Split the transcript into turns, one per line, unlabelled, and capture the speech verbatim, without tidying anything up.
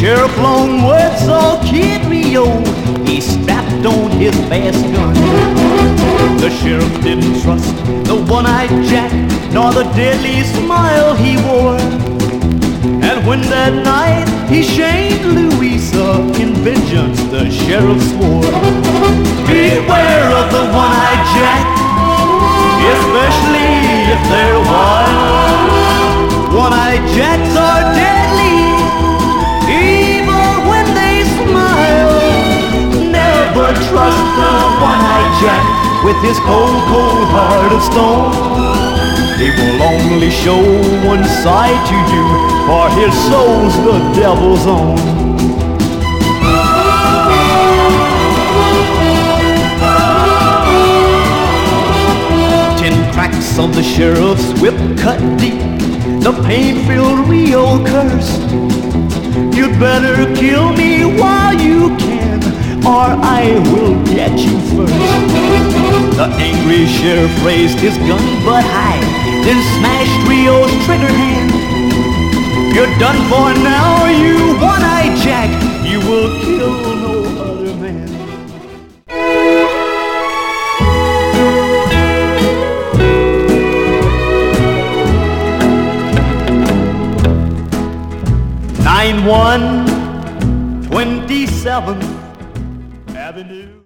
Sheriff Longwood saw Kid Rio. He strapped on his fast gun. The sheriff didn't trust the one-eyed Jack, nor the deadly smile he wore. And when that night he shamed Louisa, in vengeance the sheriff swore. Beware of the one-eyed Jack, especially if they're wild. One-eyed Jacks are deadly, evil when they smile. Never trust the one-eyed Jack with his cold, cold heart of stone. He will only show one side to you, for his soul's the devil's own. Ten cracks of the sheriff's whip cut deep, the pain-filled Rio cursed. You'd better kill me while you can, or I will get you first. The angry sheriff raised his gun butt high, then smashed Rio's trigger hand. You're done for now, you one-eyed Jack. You will kill no other man. nine one twenty-seven